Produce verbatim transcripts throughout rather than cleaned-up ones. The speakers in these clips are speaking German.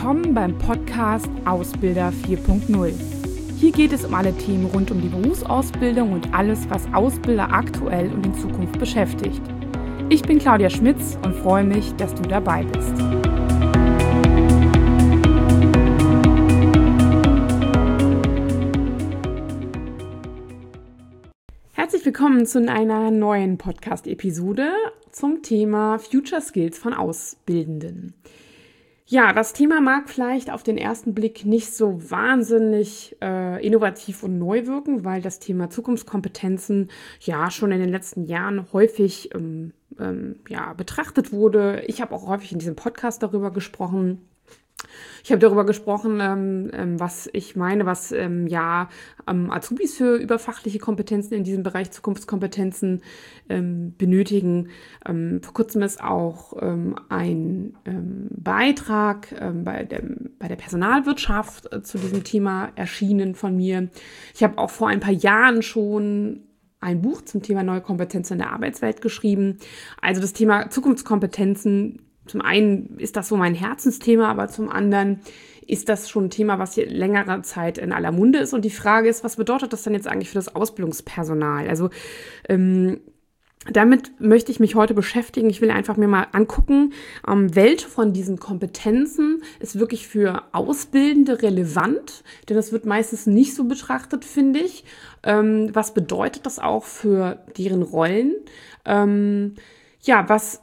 willkommen beim Podcast Ausbilder vier Punkt null. Hier geht es um alle Themen rund um die Berufsausbildung und alles, was Ausbilder aktuell und in Zukunft beschäftigt. Ich bin Claudia Schmitz und freue mich, dass du dabei bist. Herzlich willkommen zu einer neuen Podcast-Episode zum Thema Future Skills von Ausbildenden. Ja, das Thema mag vielleicht auf den ersten Blick nicht so wahnsinnig äh, innovativ und neu wirken, weil das Thema Zukunftskompetenzen ja schon in den letzten Jahren häufig ähm, ähm, ja, betrachtet wurde. Ich habe auch häufig in diesem Podcast darüber gesprochen. Ich habe darüber gesprochen, ähm, was ich meine, was ähm, ja ähm, Azubis für überfachliche Kompetenzen in diesem Bereich Zukunftskompetenzen ähm, benötigen. Ähm, vor kurzem ist auch ähm, ein ähm, Beitrag ähm, bei, dem, bei der Personalwirtschaft äh, zu diesem Thema erschienen von mir. Ich habe auch vor ein paar Jahren schon ein Buch zum Thema neue Kompetenzen in der Arbeitswelt geschrieben. Also das Thema Zukunftskompetenzen. Zum einen ist das so mein Herzensthema, aber zum anderen ist das schon ein Thema, was hier längere Zeit in aller Munde ist. Und die Frage ist, was bedeutet das denn jetzt eigentlich für das Ausbildungspersonal? Also ähm, damit möchte ich mich heute beschäftigen. Ich will einfach mir mal angucken, ähm, welche von diesen Kompetenzen ist wirklich für Auszubildende relevant, denn das wird meistens nicht so betrachtet, finde ich. Ähm, was bedeutet das auch für deren Rollen? Ähm, ja, was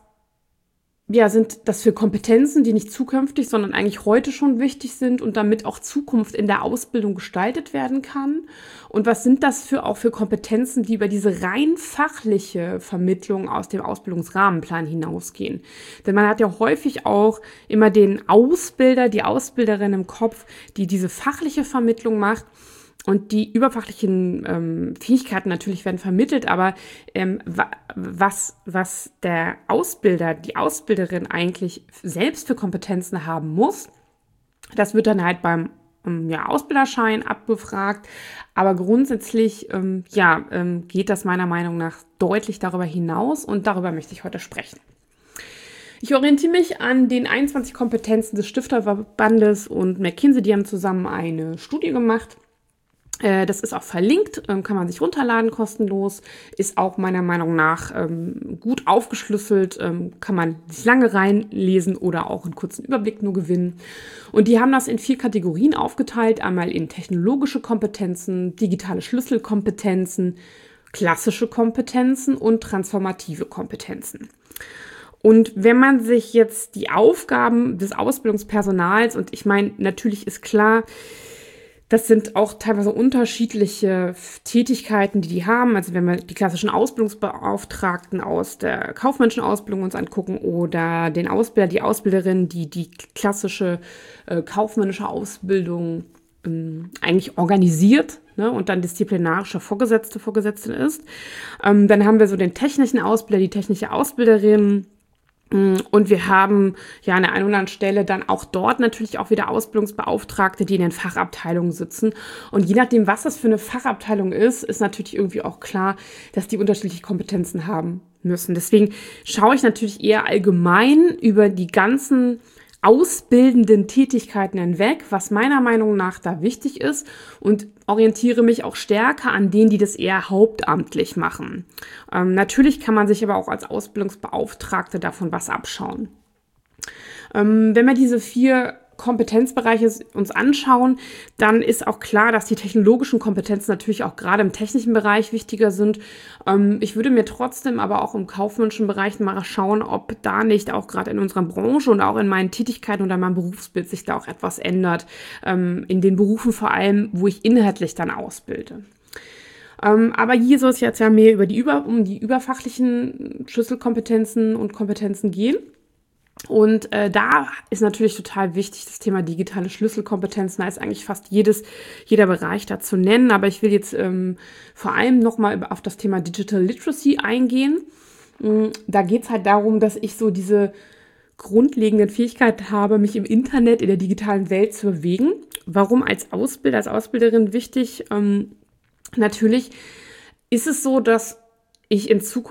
Ja, sind das für Kompetenzen, die nicht zukünftig, sondern eigentlich heute schon wichtig sind und damit auch Zukunft in der Ausbildung gestaltet werden kann? Und was sind das für auch für Kompetenzen, die über diese rein fachliche Vermittlung aus dem Ausbildungsrahmenplan hinausgehen? Denn man hat ja häufig auch immer den Ausbilder, die Ausbilderin im Kopf, die diese fachliche Vermittlung macht. Und die überfachlichen ähm, Fähigkeiten natürlich werden vermittelt, aber ähm, wa- was, was der Ausbilder, die Ausbilderin eigentlich selbst für Kompetenzen haben muss, das wird dann halt beim ähm, ja, Ausbilderschein abgefragt. Aber grundsätzlich ähm, ja, ähm, geht das meiner Meinung nach deutlich darüber hinaus und darüber möchte ich heute sprechen. Ich orientiere mich an den einundzwanzig Kompetenzen des Stifterverbandes und McKinsey, die haben zusammen eine Studie gemacht. Das ist auch verlinkt, kann man sich runterladen, kostenlos, ist auch meiner Meinung nach ähm, gut aufgeschlüsselt, ähm, kann man sich lange reinlesen oder auch einen kurzen Überblick nur gewinnen. Und die haben das in vier Kategorien aufgeteilt, einmal in technologische Kompetenzen, digitale Schlüsselkompetenzen, klassische Kompetenzen und transformative Kompetenzen. Und wenn man sich jetzt die Aufgaben des Ausbildungspersonals, und ich meine, natürlich ist klar, das sind auch teilweise unterschiedliche Tätigkeiten, die die haben. Also wenn wir die klassischen Ausbildungsbeauftragten aus der kaufmännischen Ausbildung uns angucken oder den Ausbilder, die Ausbilderin, die die klassische äh, kaufmännische Ausbildung ähm, eigentlich organisiert, ne, und dann disziplinarische Vorgesetzte, Vorgesetzte ist. Ähm, dann haben wir so den technischen Ausbilder, die technische Ausbilderin. Und wir haben ja an der einen oder anderen Stelle dann auch dort natürlich auch wieder Ausbildungsbeauftragte, die in den Fachabteilungen sitzen. Und je nachdem, was das für eine Fachabteilung ist, ist natürlich irgendwie auch klar, dass die unterschiedliche Kompetenzen haben müssen. Deswegen schaue ich natürlich eher allgemein über die ganzen ausbildenden Tätigkeiten hinweg, was meiner Meinung nach da wichtig ist, und orientiere mich auch stärker an denen, die das eher hauptamtlich machen. Ähm, natürlich kann man sich aber auch als Ausbildungsbeauftragte davon was abschauen. Ähm, wenn wir diese vier Kompetenzbereiche uns anschauen, dann ist auch klar, dass die technologischen Kompetenzen natürlich auch gerade im technischen Bereich wichtiger sind. Ähm, ich würde mir trotzdem aber auch im kaufmännischen Bereich mal schauen, ob da nicht auch gerade in unserer Branche und auch in meinen Tätigkeiten oder meinem Berufsbild sich da auch etwas ändert. Ähm, in den Berufen vor allem, wo ich inhaltlich dann ausbilde. Ähm, aber hier soll es jetzt ja mehr über die über, um die überfachlichen Schlüsselkompetenzen und Kompetenzen gehen. Und äh, da ist natürlich total wichtig das Thema digitale Schlüsselkompetenzen. Da ist eigentlich fast jedes, jeder Bereich da zu nennen. Aber ich will jetzt ähm, vor allem nochmal auf das Thema Digital Literacy eingehen. Ähm, da geht es halt darum, dass ich so diese grundlegenden Fähigkeiten habe, mich im Internet, in der digitalen Welt zu bewegen. Warum als Ausbilder, als Ausbilderin wichtig? Ähm, natürlich ist es so, dass ich in Zukunft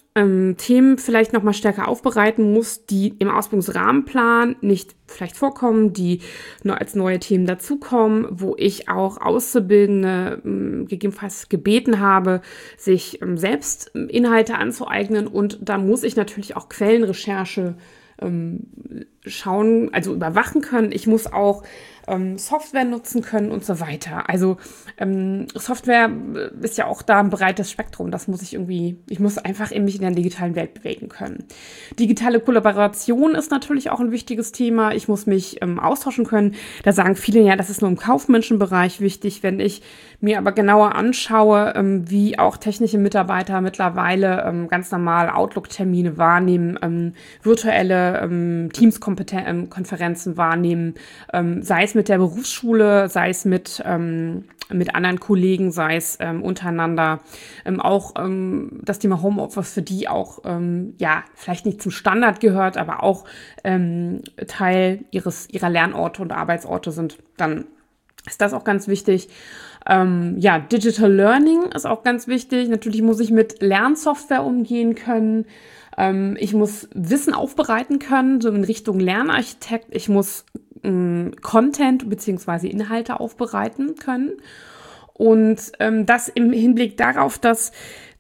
ähm, Themen vielleicht nochmal stärker aufbereiten muss, die im Ausbildungsrahmenplan nicht vielleicht vorkommen, die nur als neue Themen dazukommen, wo ich auch Auszubildende ähm, gegebenenfalls gebeten habe, sich ähm, selbst ähm, Inhalte anzueignen. Und da muss ich natürlich auch Quellenrecherche ähm, schauen, also überwachen können. Ich muss auch ähm, Software nutzen können und so weiter. Also ähm, Software ist ja auch da ein breites Spektrum. Das muss ich irgendwie, ich muss einfach in mich in der digitalen Welt bewegen können. Digitale Kollaboration ist natürlich auch ein wichtiges Thema. Ich muss mich ähm, austauschen können. Da sagen viele ja, das ist nur im kaufmännischen Bereich wichtig. Wenn ich mir aber genauer anschaue, ähm, wie auch technische Mitarbeiter mittlerweile ähm, ganz normal Outlook-Termine wahrnehmen, ähm, virtuelle ähm, Teams-Konferenzen wahrnehmen, ähm, sei es mit der Berufsschule, sei es mit, ähm, mit anderen Kollegen, sei es ähm, untereinander. Ähm, auch ähm, das Thema Homeoffice für die auch, ähm, ja, vielleicht nicht zum Standard gehört, aber auch ähm, Teil ihres, ihrer Lernorte und Arbeitsorte sind, dann ist das auch ganz wichtig. Ähm, ja, Digital Learning ist auch ganz wichtig. Natürlich muss ich mit Lernsoftware umgehen können. Ähm, ich muss Wissen aufbereiten können, so in Richtung Lernarchitekt. Ich muss ähm, Content bzw. Inhalte aufbereiten können. Und ähm, das im Hinblick darauf, dass,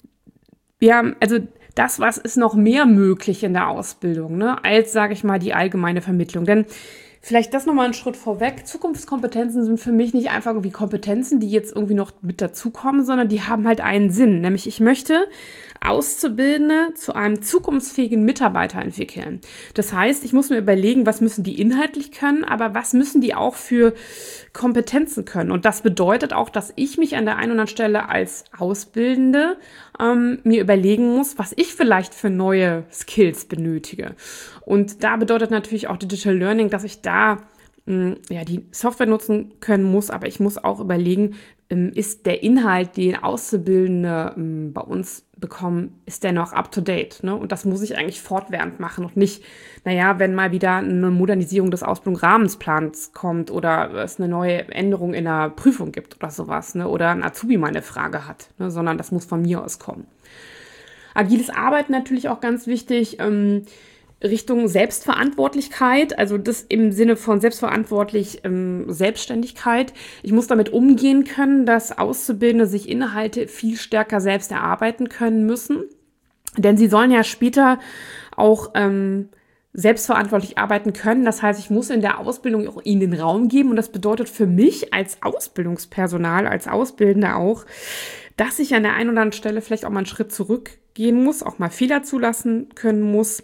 ja, also das, was ist noch mehr möglich in der Ausbildung, ne, als, sage ich mal, die allgemeine Vermittlung. Denn vielleicht das nochmal einen Schritt vorweg. Zukunftskompetenzen sind für mich nicht einfach irgendwie Kompetenzen, die jetzt irgendwie noch mit dazukommen, sondern die haben halt einen Sinn. Nämlich ich möchte Auszubildende zu einem zukunftsfähigen Mitarbeiter entwickeln. Das heißt, ich muss mir überlegen, was müssen die inhaltlich können, aber was müssen die auch für Kompetenzen können. Und das bedeutet auch, dass ich mich an der einen oder anderen Stelle als Ausbildende ähm, mir überlegen muss, was ich vielleicht für neue Skills benötige. Und da bedeutet natürlich auch Digital Learning, dass ich da mh, ja, die Software nutzen können muss, aber ich muss auch überlegen, ähm, ist der Inhalt, den Auszubildende ähm, bei uns bekommen, ist der noch up to date? Ne? Und das muss ich eigentlich fortwährend machen und nicht, naja, wenn mal wieder eine Modernisierung des Ausbildungsrahmenplans kommt oder es eine neue Änderung in der Prüfung gibt oder sowas, ne? Oder ein Azubi mal eine Frage hat, ne? Sondern das muss von mir aus kommen. Agiles Arbeiten natürlich auch ganz wichtig, ähm, Richtung Selbstverantwortlichkeit, also das im Sinne von selbstverantwortlich ähm, Selbstständigkeit. Ich muss damit umgehen können, dass Auszubildende sich Inhalte viel stärker selbst erarbeiten können müssen, denn sie sollen ja später auch ähm, selbstverantwortlich arbeiten können. Das heißt, ich muss in der Ausbildung auch ihnen den Raum geben und das bedeutet für mich als Ausbildungspersonal, als Auszubildender auch, dass ich an der einen oder anderen Stelle vielleicht auch mal einen Schritt zurückgehen muss, auch mal Fehler zulassen können muss.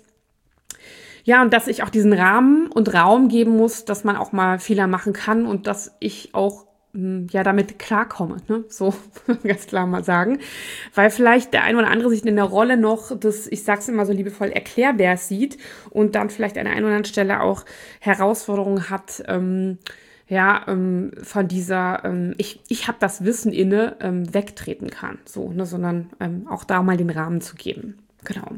Ja, und dass ich auch diesen Rahmen und Raum geben muss, dass man auch mal Fehler machen kann und dass ich auch mh, ja damit klarkomme, ne? So ganz klar mal sagen. Weil vielleicht der eine oder andere sich in der Rolle noch das, ich sag's immer so liebevoll, Erklärbärs sieht und dann vielleicht an der einen oder anderen Stelle auch Herausforderungen hat, ähm, ja, ähm, von dieser, ähm, ich, ich habe das Wissen inne, ähm, wegtreten kann, so, ne? Sondern ähm, auch da mal den Rahmen zu geben. Genau.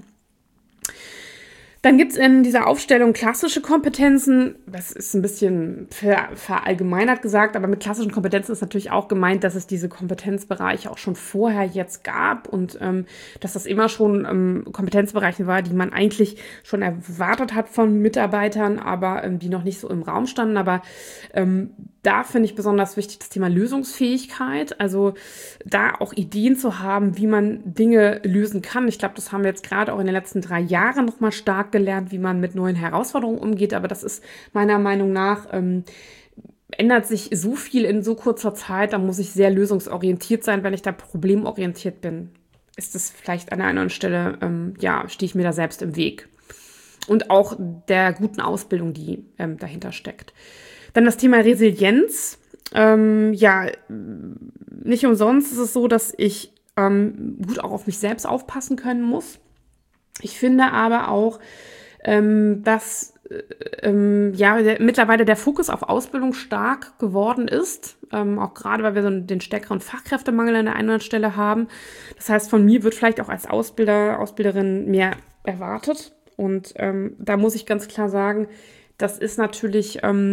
Dann gibt es in dieser Aufstellung klassische Kompetenzen. Das ist ein bisschen ver- verallgemeinert gesagt, aber mit klassischen Kompetenzen ist natürlich auch gemeint, dass es diese Kompetenzbereiche auch schon vorher jetzt gab und ähm, dass das immer schon ähm, Kompetenzbereiche war, die man eigentlich schon erwartet hat von Mitarbeitern, aber ähm, die noch nicht so im Raum standen. Aber ähm, da finde ich besonders wichtig das Thema Lösungsfähigkeit, also da auch Ideen zu haben, wie man Dinge lösen kann. Ich glaube, das haben wir jetzt gerade auch in den letzten drei Jahren nochmal stark gelernt, wie man mit neuen Herausforderungen umgeht. Aber das ist meiner Meinung nach, ähm, ändert sich so viel in so kurzer Zeit. Da muss ich sehr lösungsorientiert sein. Wenn ich da problemorientiert bin, ist es vielleicht an einer anderen Stelle, ähm, ja, stehe ich mir da selbst im Weg. Und auch der guten Ausbildung, die ähm, dahinter steckt. Dann das Thema Resilienz. Ähm, ja, nicht umsonst ist es so, dass ich ähm, gut auch auf mich selbst aufpassen können muss. Ich finde aber auch, ähm, dass ähm, ja, der, mittlerweile der Fokus auf Ausbildung stark geworden ist. Ähm, auch gerade, weil wir so den stärkeren Fachkräftemangel an der einen oder anderen Stelle haben. Das heißt, von mir wird vielleicht auch als Ausbilder, Ausbilderin mehr erwartet. Und ähm, da muss ich ganz klar sagen, das ist natürlich ähm,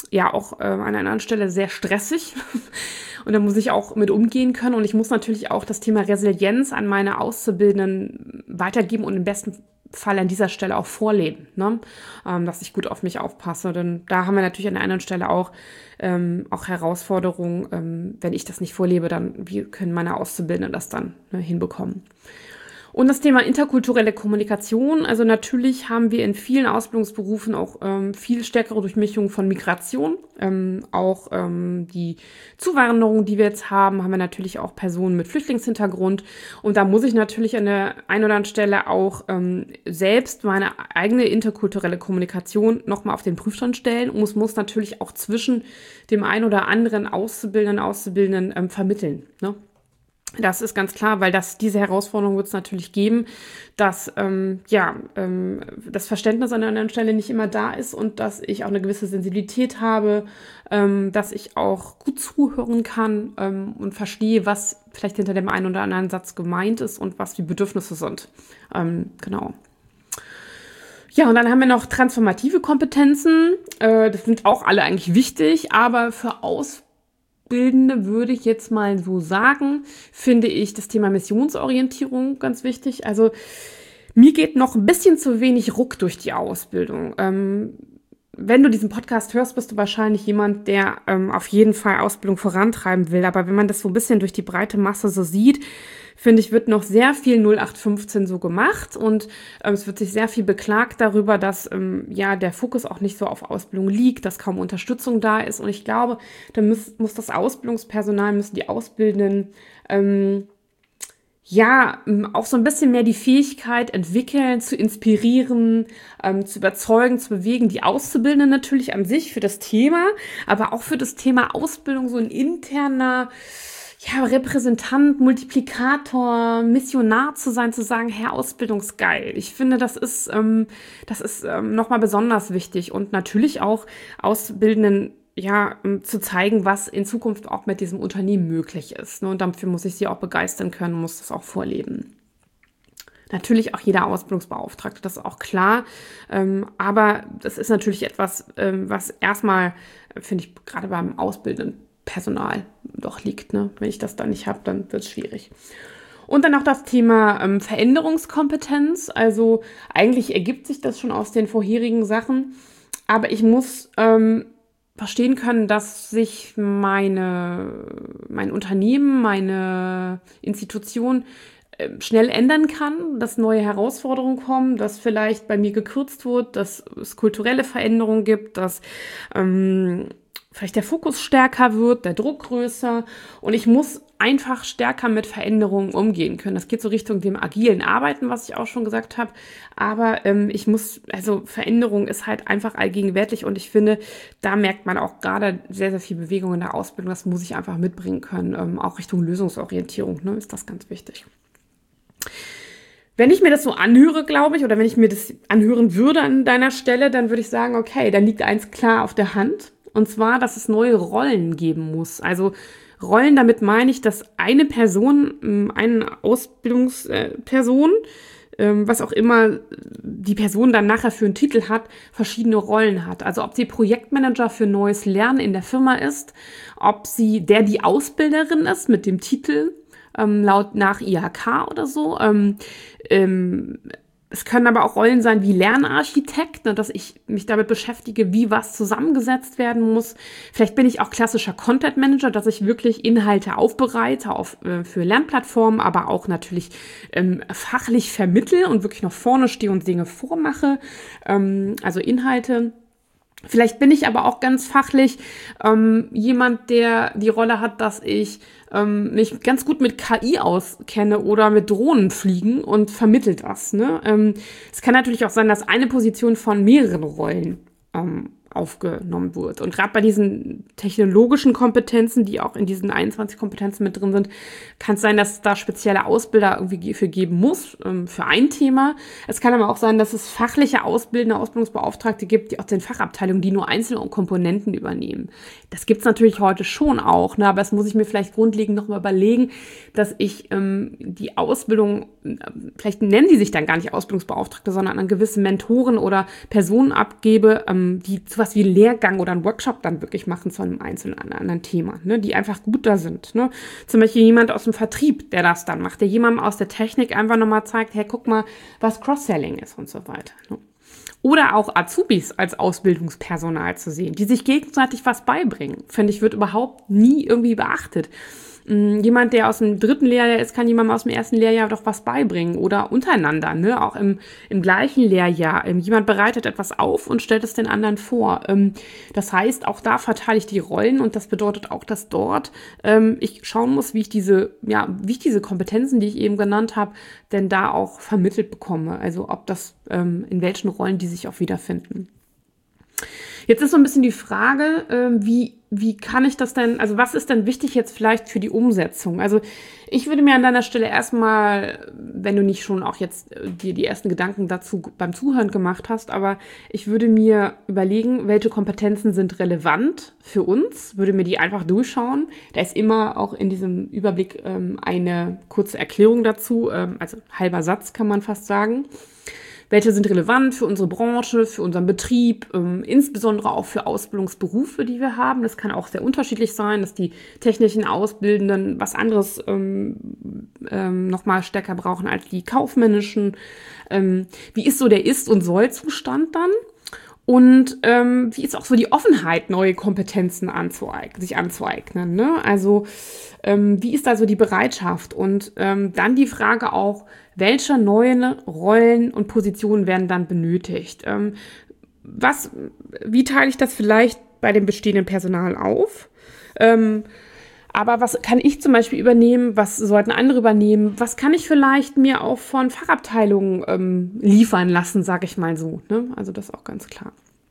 ja auch äh, an einer anderen Stelle sehr stressig und da muss ich auch mit umgehen können und ich muss natürlich auch das Thema Resilienz an meine Auszubildenden weitergeben und im besten Fall an dieser Stelle auch vorleben, ne? ähm, dass ich gut auf mich aufpasse, denn da haben wir natürlich an der anderen Stelle auch, ähm, auch Herausforderungen, ähm, wenn ich das nicht vorlebe, dann wie können meine Auszubildenden das dann ne, hinbekommen. Und das Thema interkulturelle Kommunikation, also natürlich haben wir in vielen Ausbildungsberufen auch ähm, viel stärkere Durchmischung von Migration. Ähm, auch ähm, die Zuwanderung, die wir jetzt haben, haben wir natürlich auch Personen mit Flüchtlingshintergrund. Und da muss ich natürlich an der einen oder anderen Stelle auch ähm, selbst meine eigene interkulturelle Kommunikation nochmal auf den Prüfstand stellen und muss, muss natürlich auch zwischen dem einen oder anderen Auszubildenden, Auszubildenden ähm, vermitteln, ne? Das ist ganz klar, weil das, diese Herausforderung wird es natürlich geben, dass ähm, ja, ähm, das Verständnis an der anderen Stelle nicht immer da ist und dass ich auch eine gewisse Sensibilität habe, ähm, dass ich auch gut zuhören kann ähm, und verstehe, was vielleicht hinter dem einen oder anderen Satz gemeint ist und was die Bedürfnisse sind. Ähm, genau. Ja, und dann haben wir noch transformative Kompetenzen. Äh, das sind auch alle eigentlich wichtig, aber für Ausbildung Bildende würde ich jetzt mal so sagen, finde ich das Thema Missionsorientierung ganz wichtig. Also mir geht noch ein bisschen zu wenig Ruck durch die Ausbildung. Ähm, wenn du diesen Podcast hörst, bist du wahrscheinlich jemand, der ähm, auf jeden Fall Ausbildung vorantreiben will. Aber wenn man das so ein bisschen durch die breite Masse so sieht, finde ich, wird noch sehr viel null acht fünfzehn so gemacht und ähm, es wird sich sehr viel beklagt darüber, dass ähm, ja der Fokus auch nicht so auf Ausbildung liegt, dass kaum Unterstützung da ist. Und ich glaube, da muss, muss das Ausbildungspersonal, müssen die Ausbildenden ähm, ja auch so ein bisschen mehr die Fähigkeit entwickeln, zu inspirieren, ähm, zu überzeugen, zu bewegen. Die Auszubildenden natürlich an sich für das Thema, aber auch für das Thema Ausbildung so ein interner ja, Repräsentant, Multiplikator, Missionar zu sein, zu sagen, Herr, Ausbildungsgeil. Ich finde, das ist, ähm, das ist ähm, nochmal besonders wichtig und natürlich auch Auszubildenden ja, zu zeigen, was in Zukunft auch mit diesem Unternehmen möglich ist. Ne? Und dafür muss ich sie auch begeistern können, muss das auch vorleben. Natürlich auch jeder Ausbildungsbeauftragte, das ist auch klar. Ähm, aber das ist natürlich etwas, ähm, was erstmal, finde ich, gerade beim Ausbildenden Personal doch liegt. Ne? Wenn ich das da nicht habe, dann wird es schwierig. Und dann noch das Thema ähm, Veränderungskompetenz. Also eigentlich ergibt sich das schon aus den vorherigen Sachen. Aber ich muss ähm, verstehen können, dass sich meine, mein Unternehmen, meine Institution äh, schnell ändern kann, dass neue Herausforderungen kommen, dass vielleicht bei mir gekürzt wird, dass es kulturelle Veränderungen gibt, dass ähm, vielleicht der Fokus stärker wird, der Druck größer und ich muss einfach stärker mit Veränderungen umgehen können. Das geht so Richtung dem agilen Arbeiten, was ich auch schon gesagt habe, aber ähm, ich muss, also Veränderung ist halt einfach allgegenwärtig und ich finde, da merkt man auch gerade sehr, sehr viel Bewegung in der Ausbildung, das muss ich einfach mitbringen können, ähm, auch Richtung Lösungsorientierung, ne, ist das ganz wichtig. Wenn ich mir das so anhöre, glaube ich, oder wenn ich mir das anhören würde an deiner Stelle, dann würde ich sagen, okay, dann liegt eins klar auf der Hand. Und zwar, dass es neue Rollen geben muss. Also Rollen, damit meine ich, dass eine Person, eine Ausbildungsperson, was auch immer die Person dann nachher für einen Titel hat, verschiedene Rollen hat. Also ob sie Projektmanager für neues Lernen in der Firma ist, ob sie der die Ausbilderin ist mit dem Titel, ähm, laut nach I H K oder so. Ähm, ähm, Es können aber auch Rollen sein wie Lernarchitekt, ne, dass ich mich damit beschäftige, wie was zusammengesetzt werden muss. Vielleicht bin ich auch klassischer Content Manager, dass ich wirklich Inhalte aufbereite auf, äh, für Lernplattformen, aber auch natürlich ähm, fachlich vermittle und wirklich noch vorne stehe und Dinge vormache, ähm, also Inhalte. Vielleicht bin ich aber auch ganz fachlich ähm, jemand, der die Rolle hat, dass ich ähm, mich ganz gut mit K I auskenne oder mit Drohnenfliegen und vermittelt das. Ne? Ähm, es kann natürlich auch sein, dass eine Position von mehreren Rollen ähm, aufgenommen wird. Und gerade bei diesen technologischen Kompetenzen, die auch in diesen einundzwanzig Kompetenzen mit drin sind, kann es sein, dass es da spezielle Ausbilder irgendwie für geben muss, ähm, für ein Thema. Es kann aber auch sein, dass es fachliche Ausbildende, Ausbildungsbeauftragte gibt, die aus den Fachabteilungen, die nur einzelne Komponenten übernehmen. Das gibt es natürlich heute schon auch, ne? Aber das muss ich mir vielleicht grundlegend nochmal überlegen, dass ich ähm, die Ausbildung, äh, vielleicht nennen die sich dann gar nicht Ausbildungsbeauftragte, sondern an gewisse Mentoren oder Personen abgebe, ähm, die zu sowas wie einen Lehrgang oder einen Workshop dann wirklich machen zu einem einzelnen anderen Thema, ne, die einfach gut da sind. Ne? Zum Beispiel jemand aus dem Vertrieb, der das dann macht, der jemandem aus der Technik einfach nochmal zeigt, hey, guck mal, was Cross-Selling ist und so weiter. Ne? Oder auch Azubis als Ausbildungspersonal zu sehen, die sich gegenseitig was beibringen. Finde ich, wird überhaupt nie irgendwie beachtet. Jemand, der aus dem dritten Lehrjahr ist, kann jemandem aus dem ersten Lehrjahr doch was beibringen oder untereinander, ne? Auch im, im gleichen Lehrjahr. Jemand bereitet etwas auf und stellt es den anderen vor. Das heißt, auch da verteile ich die Rollen und das bedeutet auch, dass dort ich schauen muss, wie ich diese, ja, wie ich diese Kompetenzen, die ich eben genannt habe, denn da auch vermittelt bekomme. Also ob das, in welchen Rollen die sich auch wiederfinden. Jetzt ist so ein bisschen die Frage, äh, wie, wie kann ich das denn, also was ist denn wichtig jetzt vielleicht für die Umsetzung? Also ich würde mir an deiner Stelle erstmal, wenn du nicht schon auch jetzt äh, dir die ersten Gedanken dazu beim Zuhören gemacht hast, aber ich würde mir überlegen, welche Kompetenzen sind relevant für uns, würde mir die einfach durchschauen. Da ist immer auch in diesem Überblick ähm, eine kurze Erklärung dazu, ähm, also halber Satz kann man fast sagen. Welche sind relevant für unsere Branche, für unseren Betrieb, ähm, insbesondere auch für Ausbildungsberufe, die wir haben. Das kann auch sehr unterschiedlich sein, dass die technischen Ausbildenden was anderes ähm, ähm, nochmal stärker brauchen als die kaufmännischen. Ähm, wie ist so der Ist- und Soll-Zustand dann? Und ähm, wie ist auch so die Offenheit, neue Kompetenzen anzueignen, sich anzueignen, ne? Also ähm, wie ist da so die Bereitschaft? Und ähm, dann die Frage auch, welche neuen Rollen und Positionen werden dann benötigt? Ähm, was, wie teile ich das vielleicht bei dem bestehenden Personal auf? Ähm, aber was kann ich zum Beispiel übernehmen? Was sollten andere übernehmen? Was kann ich vielleicht mir auch von Fachabteilungen ähm, liefern lassen, sage ich mal so, ne? Also das ist auch ganz klar.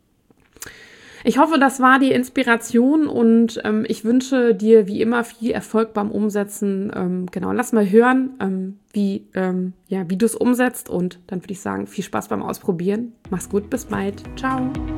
Ich hoffe, das war die Inspiration und ähm, ich wünsche dir wie immer viel Erfolg beim Umsetzen. Ähm, genau, lass mal hören, ähm, wie, ähm, ja, wie du es umsetzt und dann würde ich sagen, viel Spaß beim Ausprobieren. Mach's gut, bis bald. Ciao.